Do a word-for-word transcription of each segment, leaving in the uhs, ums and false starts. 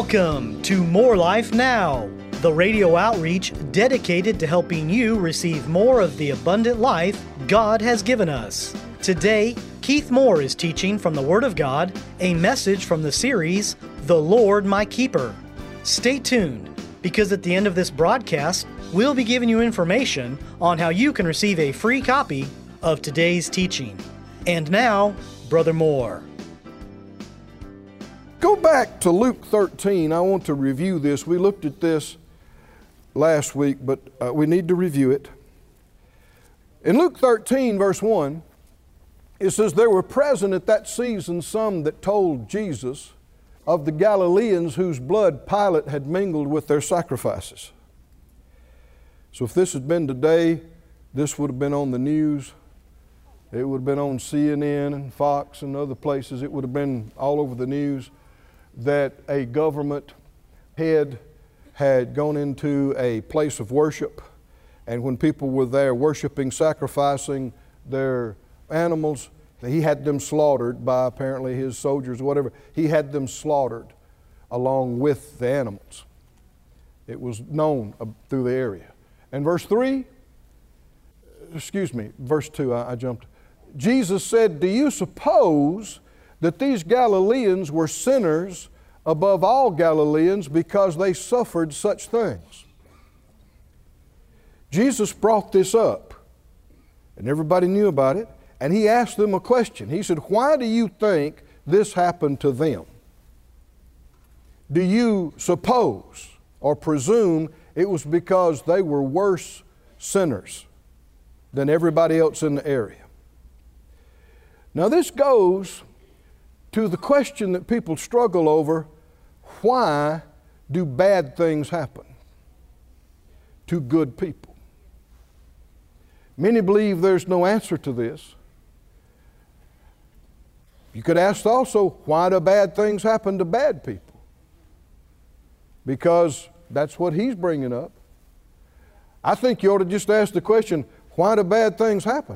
Welcome to More Life Now, the radio outreach dedicated to helping you receive more of the abundant life God has given us. Today, Keith Moore is teaching from the Word of God, a message from the series, The Lord My Keeper. Stay tuned, because at the end of this broadcast, we'll be giving you information on how you can receive a free copy of today's teaching. And now, Brother Moore. Go back to Luke thirteen. I want to review this. We looked at this last week, but uh, we need to review it. In Luke thirteen, verse one, it says, "There were present at that season some that told Jesus of the Galileans whose blood Pilate had mingled with their sacrifices." So if this had been today, this would have been on the news. It would have been on C N N and Fox and other places. It would have been all over the news that a government head had gone into a place of worship, and when people were there worshiping, sacrificing their animals, he had them slaughtered by apparently his soldiers or whatever. He had them slaughtered along with the animals. It was known through the area. And verse three, excuse me, verse two, I, I jumped. Jesus said, "Do you suppose that these Galileans were sinners above all Galileans because they suffered such things?" Jesus brought this up, and everybody knew about it, and he asked them a question. He said, "Why do you think this happened to them? Do you suppose or presume it was because they were worse sinners than everybody else in the area?" Now this goes to the question that people struggle over: why do bad things happen to good people? Many believe there's no answer to this. You could ask also, why do bad things happen to bad people? Because that's what he's bringing up. I think you ought to just ask the question, why do bad things happen?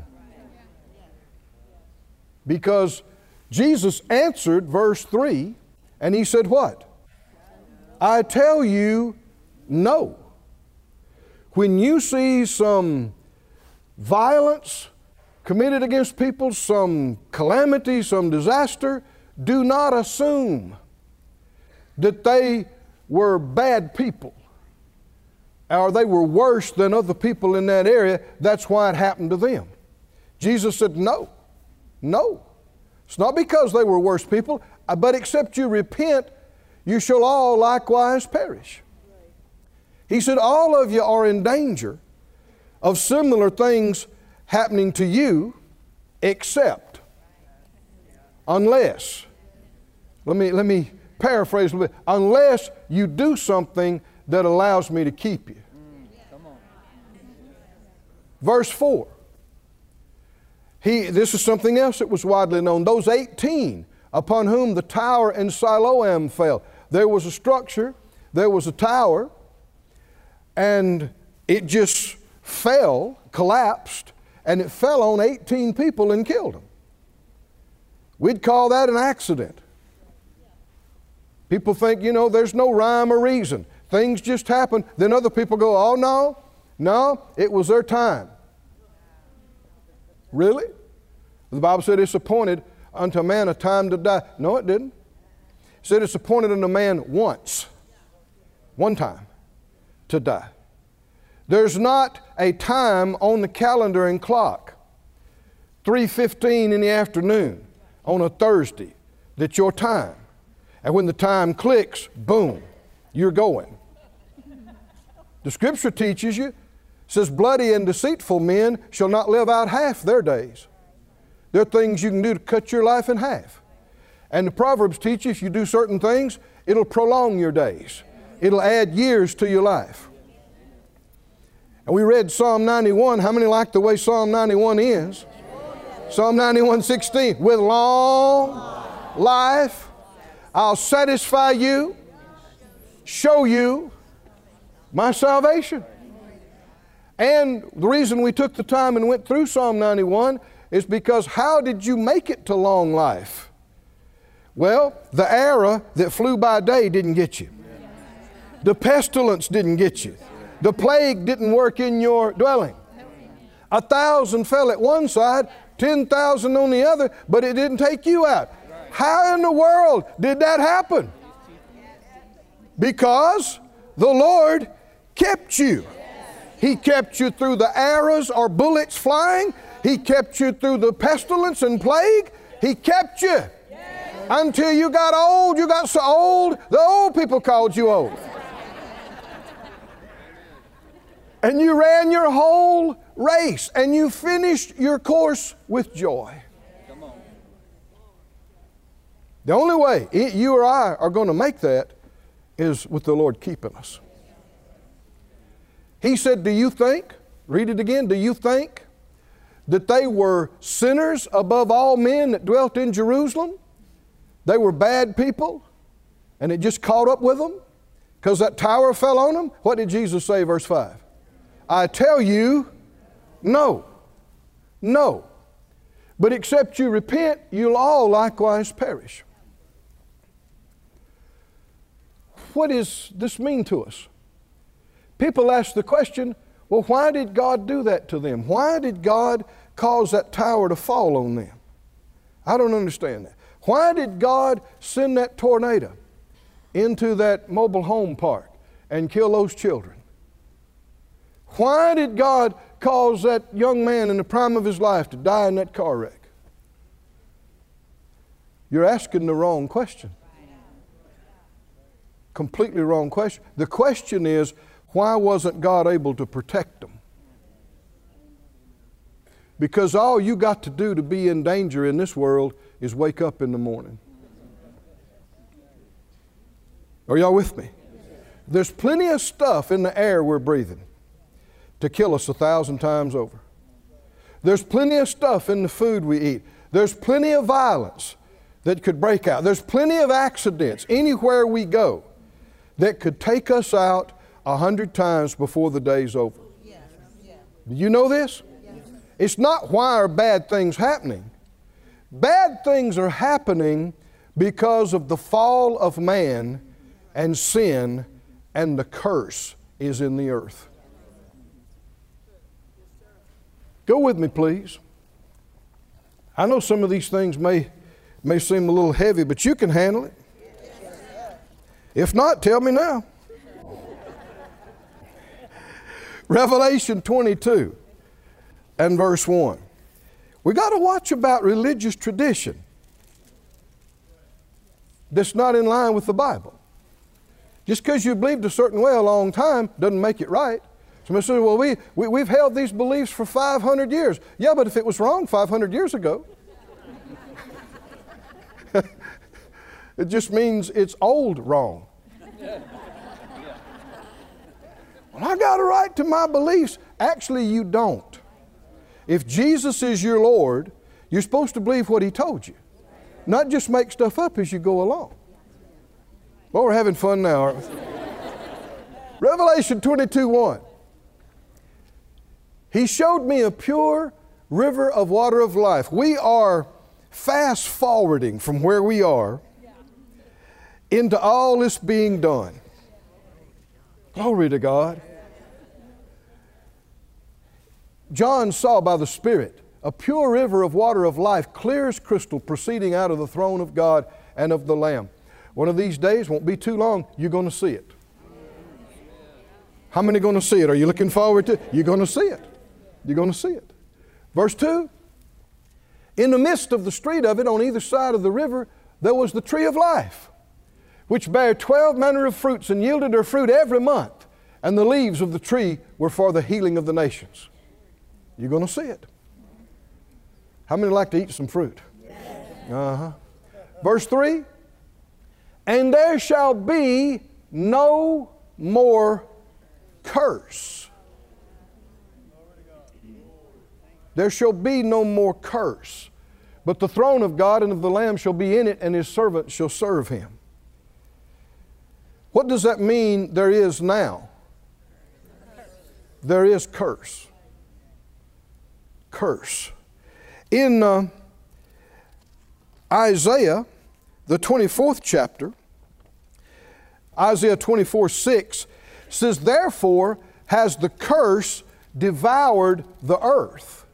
Because Jesus answered verse three, and he said what? "I tell you, no." When you see some violence committed against people, some calamity, some disaster, do not assume that they were bad people or they were worse than other people in that area. That's why it happened to them. Jesus said, no, no. It's not because they were worse people, but except you repent, you shall all likewise perish. He said, all of you are in danger of similar things happening to you, except, unless, let me, let me paraphrase a little bit, unless you do something that allows me to keep you. Verse four. He, this is something else that was widely known. Those eighteen upon whom the tower in Siloam fell. There was a structure, there was a tower, and it just fell, collapsed, and it fell on eighteen people and killed them. We'd call that an accident. People think, you know, there's no rhyme or reason. Things just happen. Then other people go, oh no, no, it was their time. Really? The Bible said it's appointed unto a man a time to die. No, it didn't. It said it's appointed unto a man once, one time, to die. There's not a time on the calendar and clock, three fifteen in the afternoon on a Thursday, that's your time. And when the time clicks, boom, you're going. The Scripture teaches you, says, bloody and deceitful men shall not live out half their days. There are things you can do to cut your life in half. And the Proverbs teach you if you do certain things, it'll prolong your days. It'll add years to your life. And we read Psalm ninety-one. How many like the way Psalm ninety-one is? Psalm ninety-one sixteen. With long life, I'll satisfy you, show you my salvation. And the reason we took the time and went through Psalm ninety-one is because how did you make it to long life? Well, the arrow that flew by day didn't get you. The pestilence didn't get you. The plague didn't work in your dwelling. A thousand fell at one side, ten thousand on the other, but it didn't take you out. How in the world did that happen? Because the Lord kept you. He kept you through the arrows or bullets flying. He kept you through the pestilence and plague. He kept you. Until you got old, you got so old, the old people called you old. And you ran your whole race and you finished your course with joy. The only way you or I are going to make that is with the Lord keeping us. He said, do you think, read it again, do you think that they were sinners above all men that dwelt in Jerusalem? They were bad people and it just caught up with them because that tower fell on them? What did Jesus say, verse five? I tell you, no, no. But except you repent, you'll all likewise perish. What does this mean to us? People ask the question, well, why did God do that to them? Why did God cause that tower to fall on them? I don't understand that. Why did God send that tornado into that mobile home park and kill those children? Why did God cause that young man in the prime of his life to die in that car wreck? You're asking the wrong question. Completely wrong question. The question is, why wasn't God able to protect them? Because all you got to do to be in danger in this world is wake up in the morning. Are y'all with me? There's plenty of stuff in the air we're breathing to kill us a thousand times over. There's plenty of stuff in the food we eat. There's plenty of violence that could break out. There's plenty of accidents anywhere we go that could take us out a hundred times before the day's over. Do you know this? It's not why are bad things happening. Bad things are happening because of the fall of man and sin, and the curse is in the earth. Go with me, please. I know some of these things may, may seem a little heavy, but you can handle it. If not, tell me now. Revelation twenty-two and verse one. We got to watch about religious tradition that's not in line with the Bible. Just because you believed a certain way a long time doesn't make it right. Somebody says, well, we, we, we've held these beliefs for five hundred years. Yeah, but if it was wrong five hundred years ago, it just means it's old wrong. Well, I got a right to my beliefs. Actually, you don't. If Jesus is your Lord, you're supposed to believe what He told you, not just make stuff up as you go along. Well, we're having fun now, aren't we? Revelation twenty-two one. He showed me a pure river of water of life. We are fast forwarding from where we are into all this being done. Glory to God. John saw by the Spirit a pure river of water of life, clear as crystal, proceeding out of the throne of God and of the Lamb. One of these days, won't be too long, you're going to see it. How many are going to see it? Are you looking forward to it? You're going to see it. You're going to see it. Verse two. In the midst of the street of it, on either side of the river, there was the tree of life, which bare twelve manner of fruits and yielded her fruit every month. And the leaves of the tree were for the healing of the nations. You're going to see it. How many like to eat some fruit? Uh-huh. Verse three. And there shall be no more curse. There shall be no more curse. But the throne of God and of the Lamb shall be in it, and His servants shall serve Him. What does that mean there is now? There is curse. Curse. In uh, Isaiah, the twenty-fourth chapter, Isaiah twenty-four six says, therefore has the curse devoured the earth.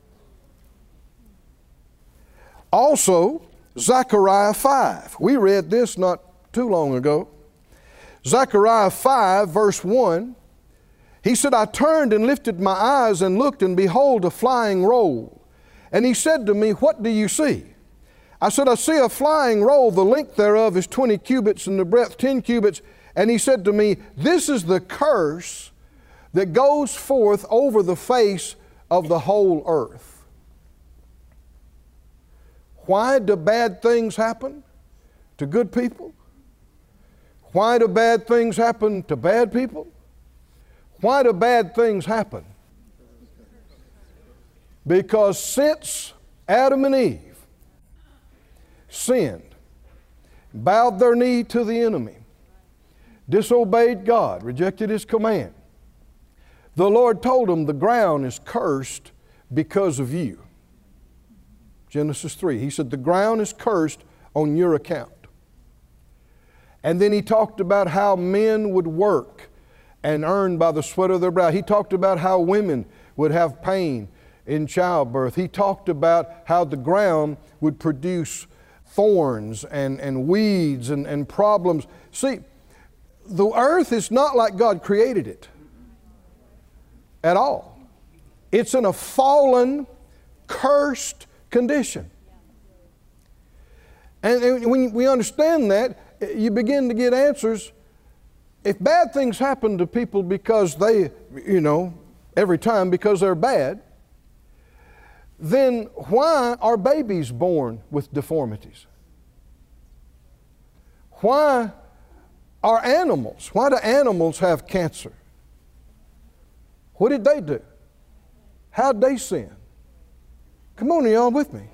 Also, Zechariah five. We read this not too long ago. Zechariah five verse one. He said, I turned and lifted my eyes and looked, and behold, a flying roll. And he said to me, what do you see? I said, I see a flying roll. The length thereof is twenty cubits, and the breadth ten cubits. And he said to me, this is the curse that goes forth over the face of the whole earth. Why do bad things happen to good people? Why do bad things happen to bad people? Why do bad things happen? Because since Adam and Eve sinned, bowed their knee to the enemy, disobeyed God, rejected His command, the Lord told them the ground is cursed because of you. Genesis three. He said the ground is cursed on your account. And then He talked about how men would work and earn by the sweat of their brow. He talked about how women would have pain in childbirth. He talked about how the ground would produce thorns and, and weeds and, and problems. See, the earth is not like God created it at all. It's in a fallen, cursed condition. And, and when we understand that, you begin to get answers. If bad things happen to people because they, you know, every time because they're bad, then why are babies born with deformities? Why are animals, why do animals have cancer? What did they do? How did they sin? Come on, are y'all with me?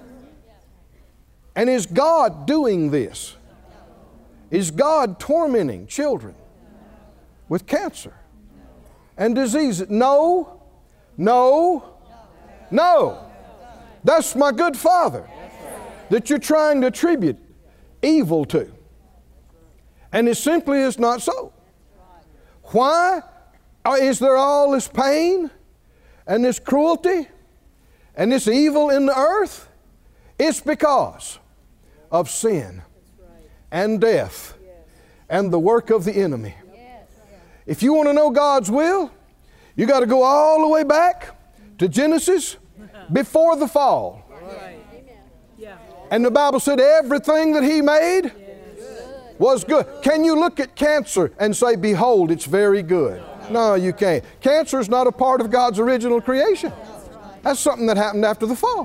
And is God doing this? Is God tormenting children with cancer and disease? No, no, no. That's my good Father that you're trying to attribute evil to. And it simply is not so. Why is there all this pain and this cruelty and this evil in the earth? It's because of sin and death and the work of the enemy. If you want to know God's will, you got to go all the way back to Genesis before the fall. And the Bible said everything that He made was good. Can you look at cancer and say, behold, it's very good? No, you can't. Cancer is not a part of God's original creation. That's something that happened after the fall.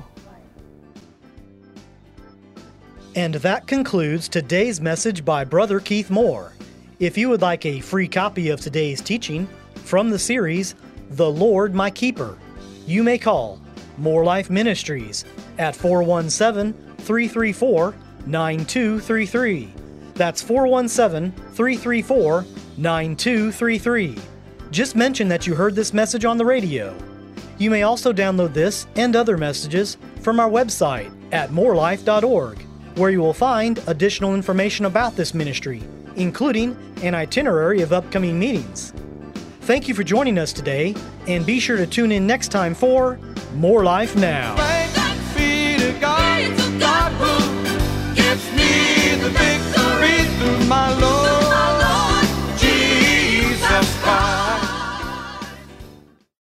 And that concludes today's message by Brother Keith Moore. If you would like a free copy of today's teaching from the series, The Lord My Keeper, you may call More Life Ministries at four one seven, three three four, nine two three three. That's four one seven, three three four, nine two three three. Just mention that you heard this message on the radio. You may also download this and other messages from our website at more life dot org, where you will find additional information about this ministry, including an itinerary of upcoming meetings. Thank you for joining us today, and be sure to tune in next time for More Life Now.